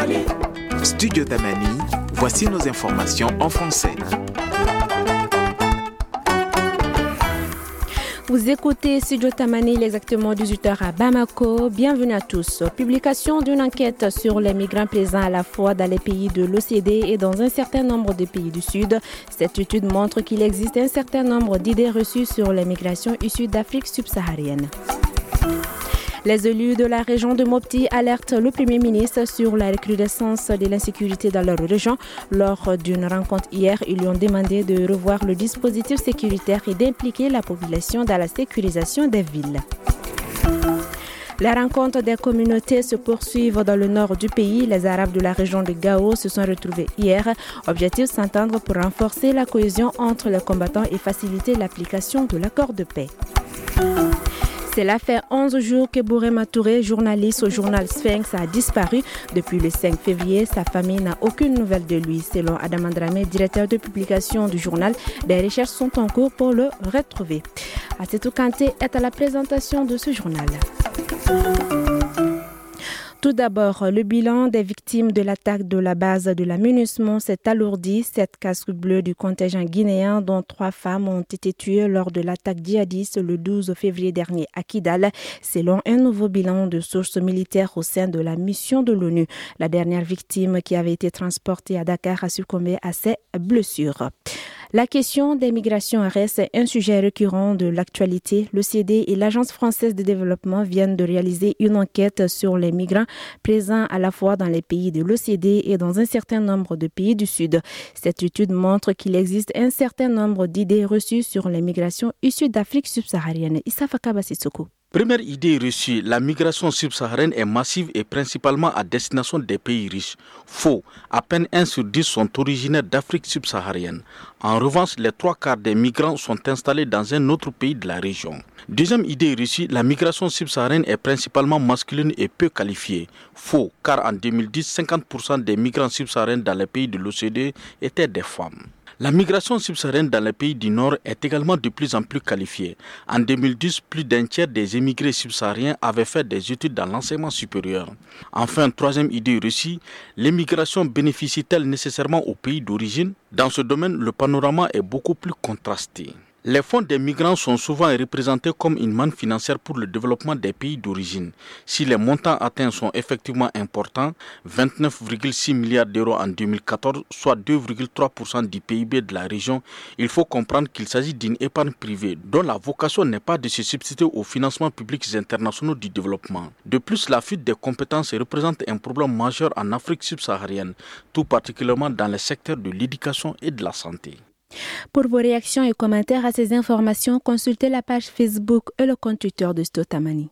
Studio Tamani, voici nos informations en français. Vous écoutez Studio Tamani, il est exactement 18h à Bamako. Bienvenue à tous. Publication d'une enquête sur les migrants présents à la fois dans les pays de l'OCDE et dans un certain nombre de pays du Sud. Cette étude montre qu'il existe un certain nombre d'idées reçues sur les migrations issues d'Afrique subsaharienne. Les élus de la région de Mopti alertent le Premier ministre sur la recrudescence de l'insécurité dans leur région. Lors d'une rencontre hier, ils lui ont demandé de revoir le dispositif sécuritaire et d'impliquer la population dans la sécurisation des villes. Les rencontres des communautés se poursuivent dans le nord du pays. Les Arabes de la région de Gao se sont retrouvés hier. Objectif s'entendre pour renforcer la cohésion entre les combattants et faciliter l'application de l'accord de paix. Cela fait 11 jours que Bourema Touré, journaliste au journal Sphinx, a disparu. Depuis le 5 février, sa famille n'a aucune nouvelle de lui. Selon Adam Andramé, directeur de publication du journal, des recherches sont en cours pour le retrouver. Assetou Kanté est à la présentation de ce journal. Tout d'abord, le bilan des victimes de l'attaque de la base de la MINUSMA s'est alourdi. 7 casques bleus du contingent guinéen, dont 3 femmes, ont été tuées lors de l'attaque djihadiste le 12 février dernier à Kidal, selon un nouveau bilan de sources militaires au sein de la mission de l'ONU. La dernière victime, qui avait été transportée à Dakar, a succombé à ses blessures. La question des migrations reste un sujet récurrent de l'actualité. L'OCDE et l'Agence française de développement viennent de réaliser une enquête sur les migrants présents à la fois dans les pays de l'OCDE et dans un certain nombre de pays du Sud. Cette étude montre qu'il existe un certain nombre d'idées reçues sur les migrations issues d'Afrique subsaharienne. Issa Fakaba Sissoko. Première idée reçue, la migration subsaharienne est massive et principalement à destination des pays riches. Faux, à peine 1 sur 10 sont originaires d'Afrique subsaharienne. En revanche, les 3/4 des migrants sont installés dans un autre pays de la région. Deuxième idée reçue, la migration subsaharienne est principalement masculine et peu qualifiée. Faux, car en 2010, 50% des migrants subsahariens dans les pays de l'OCDE étaient des femmes. La migration subsaharienne dans les pays du Nord est également de plus en plus qualifiée. En 2010, plus d'un tiers des émigrés subsahariens avaient fait des études dans l'enseignement supérieur. Enfin, troisième idée reçue, l'immigration bénéficie-t-elle nécessairement aux pays d'origine ? Dans ce domaine, le panorama est beaucoup plus contrasté. Les fonds des migrants sont souvent représentés comme une manne financière pour le développement des pays d'origine. Si les montants atteints sont effectivement importants, 29,6 milliards d'euros en 2014, soit 2,3% du PIB de la région, il faut comprendre qu'il s'agit d'une épargne privée dont la vocation n'est pas de se substituer aux financements publics internationaux du développement. De plus, la fuite des compétences représente un problème majeur en Afrique subsaharienne, tout particulièrement dans les secteurs de l'éducation et de la santé. Pour vos réactions et commentaires à ces informations, consultez la page Facebook et le compte Twitter de Studio Tamani.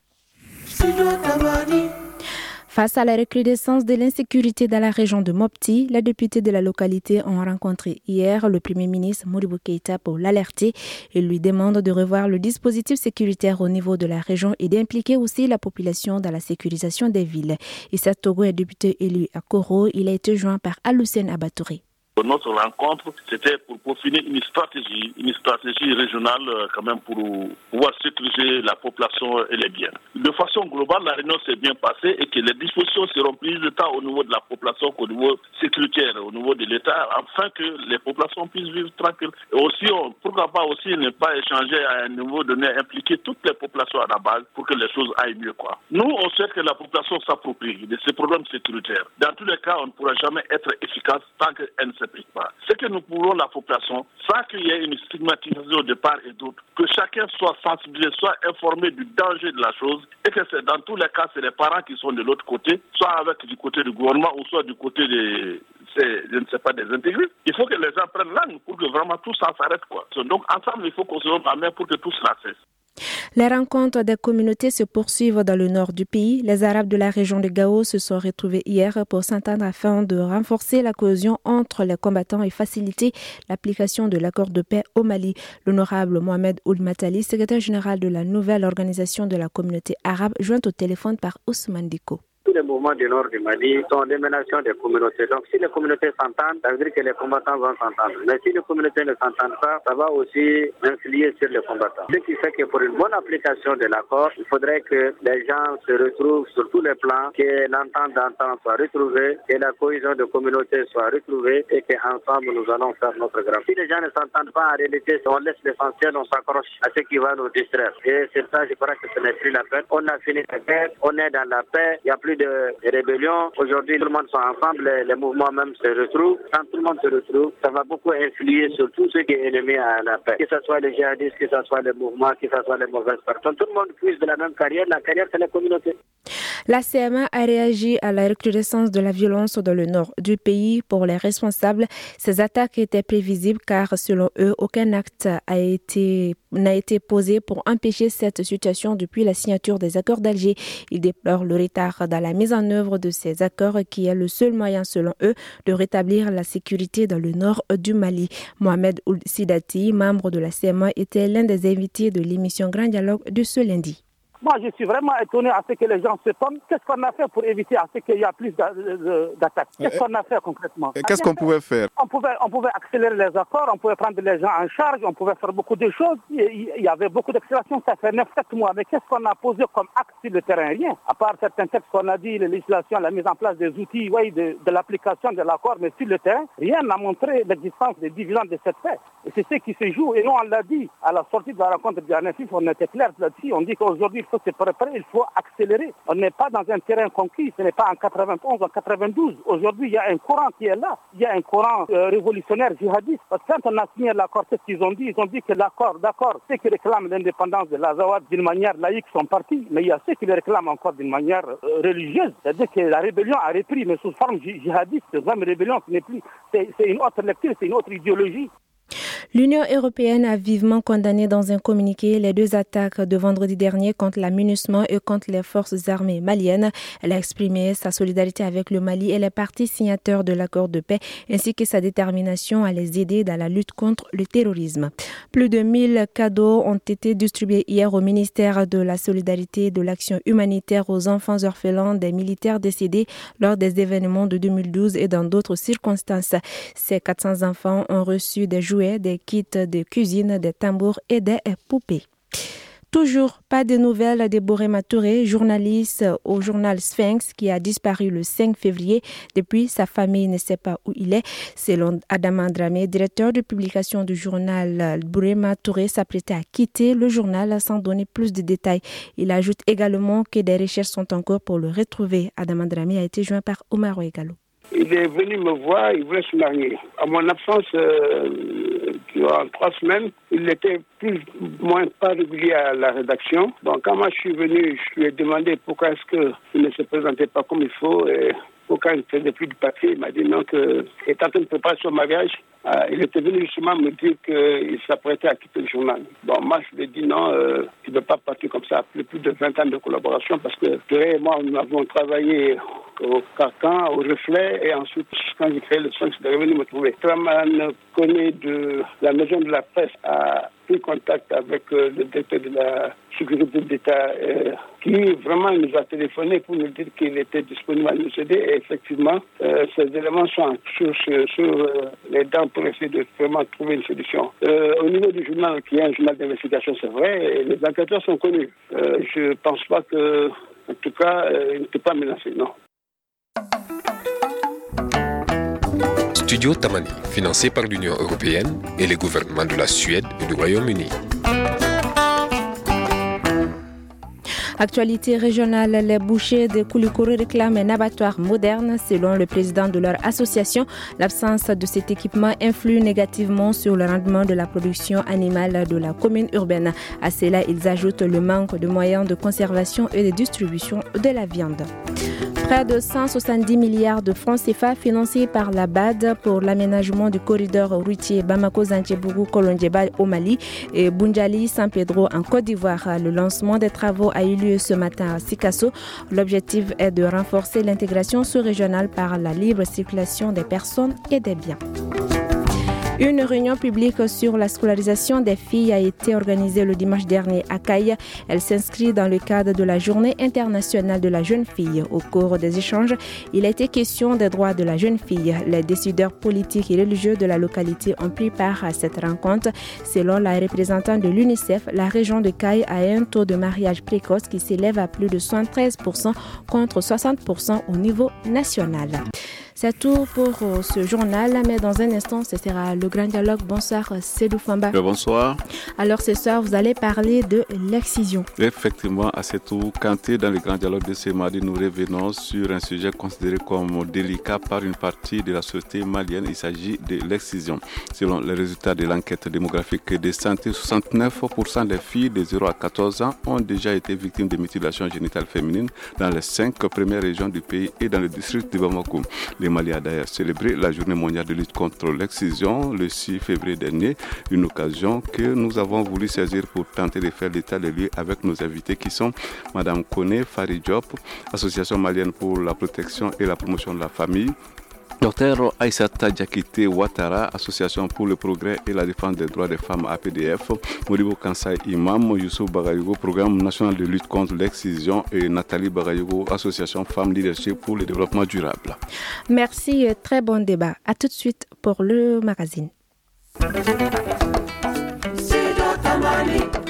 Face à la recrudescence de l'insécurité dans la région de Mopti, les députés de la localité ont rencontré hier le Premier ministre Modibo Keïta pour l'alerter. Il lui demande de revoir le dispositif sécuritaire au niveau de la région et d'impliquer aussi la population dans la sécurisation des villes. Issa Togo est député élu à Koro. Il a été joint par Aloussène Abatouré. Notre rencontre, c'était pour peaufiner une stratégie régionale quand même pour pouvoir sécuriser la population et les biens. De façon globale, la réunion s'est bien passée et que les dispositions seront prises tant au niveau de la population qu'au niveau sécuritaire, au niveau de l'État, afin que les populations puissent vivre tranquilles. Et aussi, pourquoi pas aussi ne pas échanger à un niveau donné, impliquer toutes les populations à la base pour que les choses aillent mieux, quoi. Nous, on souhaite que la population s'approprie de ces problèmes sécuritaires. Dans tous les cas, on ne pourra jamais être efficace tant qu'elle ne s'applique pas. C'est que nous pouvons la population, sans qu'il y ait une stigmatisation de part et d'autre, que chacun soit sensibilisé, soit informé du danger de la chose, et que c'est, dans tous les cas, c'est les parents qui sont de l'autre côté, soit avec du côté du gouvernement ou soit du côté des intégristes. Il faut que les gens prennent langue pour que vraiment tout ça s'arrête, quoi. Donc ensemble, il faut qu'on se donne la main pour que tout cela cesse. Les rencontres des communautés se poursuivent dans le nord du pays. Les Arabes de la région de Gao se sont retrouvés hier pour s'entendre afin de renforcer la cohésion entre les combattants et faciliter l'application de l'accord de paix au Mali. L'honorable Mohamed Ould Matali, secrétaire général de la nouvelle organisation de la communauté arabe, joint au téléphone par Ousmane Diko. tous les mouvements du nord du Mali sont l'émanation des communautés. Donc si les communautés s'entendent, ça veut dire que les combattants vont s'entendre. Mais si les communautés ne s'entendent pas, ça va aussi influer sur les combattants. Ce qui fait que pour une bonne application de l'accord, il faudrait que les gens se retrouvent sur tous les plans, que l'entente d'antan soit retrouvée, que la cohésion de communautés soit retrouvée et qu'ensemble nous allons faire notre grand. Si les gens ne s'entendent pas, en réalité, on laisse l'essentiel, on s'accroche à ce qui va nous distraire. Et c'est ça, je crois que ce n'est plus la peine. On a fini la guerre, on est dans la paix, il n'y a plus de rébellion. Aujourd'hui, tout le monde sont ensemble, les mouvements même se retrouvent. Quand tout le monde se retrouve, ça va beaucoup influer sur tout ce qui est ennemi à la paix. Que ce soit les djihadistes, que ce soit les mouvements, que ce soit les mauvaises personnes. Tout le monde puise de la même carrière. La carrière, c'est la communauté. La CMA a réagi à la recrudescence de la violence dans le nord du pays. Pour les responsables, ces attaques étaient prévisibles car, selon eux, aucun acte n'a été posé pour empêcher cette situation depuis la signature des accords d'Alger. Ils déplorent le retard dans la mise en œuvre de ces accords qui est le seul moyen, selon eux, de rétablir la sécurité dans le nord du Mali. Mohamed Ould Sidati, membre de la CMA, était l'un des invités de l'émission Grand Dialogue de ce lundi. Moi, je suis vraiment étonné à ce que les gens se tombent. Qu'est-ce qu'on a fait pour éviter à ce qu'il y a plus d'attaques? Qu'est-ce qu'on a fait concrètement? Qu'est-ce qu'on pouvait faire? On pouvait accélérer les accords, on pouvait prendre les gens en charge, on pouvait faire beaucoup de choses. Il y avait beaucoup d'accélération, ça fait 9-7 mois. Mais qu'est-ce qu'on a posé comme acte sur le terrain? Rien. À part certains textes qu'on a dit, les législations, la mise en place des outils, de l'application de l'accord, mais sur le terrain, rien n'a montré l'existence des dividendes de cette paix. Et c'est ce qui se joue. Et nous, on l'a dit, à la sortie de la rencontre de l'ANFIF, on était clair là-dessus. On dit qu'aujourd'hui, il faut se préparer, il faut accélérer. On n'est pas dans un terrain conquis, ce n'est pas en 91, en 92. Aujourd'hui, il y a un courant qui est là. Il y a un courant révolutionnaire djihadiste. Parce que quand on a signé l'accord, qu'est-ce qu'ils ont dit? Ils ont dit que l'accord, ceux qui réclament l'indépendance de l'Azawad d'une manière laïque sont partis. Mais il y a ceux qui le réclament encore d'une manière religieuse. C'est-à-dire que la rébellion a repris, mais sous forme djihadiste. C'est une rébellion, ce n'est plus. C'est une autre lecture, c'est une autre idéologie. L'Union européenne a vivement condamné dans un communiqué les 2 attaques de vendredi dernier contre la MINUSMA et contre les forces armées maliennes. Elle a exprimé sa solidarité avec le Mali et les parties signataires de l'accord de paix, ainsi que sa détermination à les aider dans la lutte contre le terrorisme. Plus de 1000 cadeaux ont été distribués hier au ministère de la Solidarité et de l'Action humanitaire aux enfants orphelins des militaires décédés lors des événements de 2012 et dans d'autres circonstances. Ces 400 enfants ont reçu des jouets, des kits de cuisine, des tambours et des poupées. Toujours pas de nouvelles de Borema Touré, journaliste au journal Sphinx qui a disparu le 5 février. Depuis, sa famille ne sait pas où il est. Selon Adama Dramé, directeur de publication du journal, Borema Touré s'apprêtait à quitter le journal sans donner plus de détails. Il ajoute également que des recherches sont en cours pour le retrouver. Adama Dramé a été joint par Omar Ouegalo. Il est venu me voir, il voulait se marier. À mon absence, en 3 semaines, il n'était plus ou moins pas régulier à la rédaction. Donc quand moi je suis venu, je lui ai demandé pourquoi est-ce qu'il ne se présentait pas comme il faut et pourquoi il ne faisait plus de papier. Il m'a dit non, qu'il était en train de préparer son mariage. Il était venu justement me dire qu'il s'apprêtait à quitter le journal. Bon, moi je lui ai dit non, il ne veut pas partir comme ça après plus de 20 ans de collaboration parce que Thérèse et moi, nous avons travaillé au Carcan, au Reflet, et ensuite, quand j'ai créé le Sphinx, il est revenu me trouver. Traman connaît de la maison de la presse, a pris contact avec le directeur de la sécurité d'État, qui vraiment nous a téléphoné pour nous dire qu'il était disponible à nous aider. Et effectivement, ces éléments sont sur les dents pour essayer de vraiment trouver une solution. Au niveau du journal, qui est un journal d'investigation, c'est vrai, et les enquêteurs sont connus. Je ne pense pas que, en tout cas, il n'était pas menacé, non. Studio Tamani, financé par l'Union européenne et les gouvernements de la Suède et du Royaume-Uni. Actualité régionale, les bouchers de Koulikoro réclament un abattoir moderne. Selon le président de leur association, l'absence de cet équipement influe négativement sur le rendement de la production animale de la commune urbaine. À cela, ils ajoutent le manque de moyens de conservation et de distribution de la viande. Près de 170 milliards de francs CFA financés par la BAD pour l'aménagement du corridor routier Bamako-Zanthiebougou-Kolondjeba au Mali et Bunjali-San Pedro en Côte d'Ivoire. Le lancement des travaux a eu lieu ce matin à Sikasso. L'objectif est de renforcer l'intégration sous-régionale par la libre circulation des personnes et des biens. Une réunion publique sur la scolarisation des filles a été organisée le dimanche dernier à Caille. Elle s'inscrit dans le cadre de la Journée internationale de la jeune fille. Au cours des échanges, il a été question des droits de la jeune fille. Les décideurs politiques et religieux de la localité ont pris part à cette rencontre. Selon la représentante de l'UNICEF, la région de Caille a un taux de mariage précoce qui s'élève à plus de 73% contre 60% au niveau national. C'est tout pour ce journal, mais dans un instant, ce sera le grand dialogue. Bonsoir, Sédou Famba. Bonsoir. Alors ce soir, vous allez parler de l'excision. Effectivement, à Sédou Kanté, dans le grand dialogue de ce mardi, nous revenons sur un sujet considéré comme délicat par une partie de la société malienne. Il s'agit de l'excision. Selon les résultats de l'enquête démographique de santé, 69% des filles de 0 à 14 ans ont déjà été victimes de mutilations génitales féminines dans les 5 premières régions du pays et dans le district de Bamako. Le Mali a d'ailleurs célébré la journée mondiale de lutte contre l'excision le 6 février dernier, une occasion que nous avons voulu saisir pour tenter de faire l'état des lieux avec nos invités qui sont Madame Kone Fari Diop, Association malienne pour la protection et la promotion de la famille, Dr Aïssata Diakité Ouattara, Association pour le progrès et la défense des droits des femmes APDF, Modibo Kansai Imam, Youssouf Bagayogo, Programme national de lutte contre l'excision et Nathalie Bagayogo, Association Femmes Leadership pour le développement durable. Merci, très bon débat. À tout de suite pour le magazine.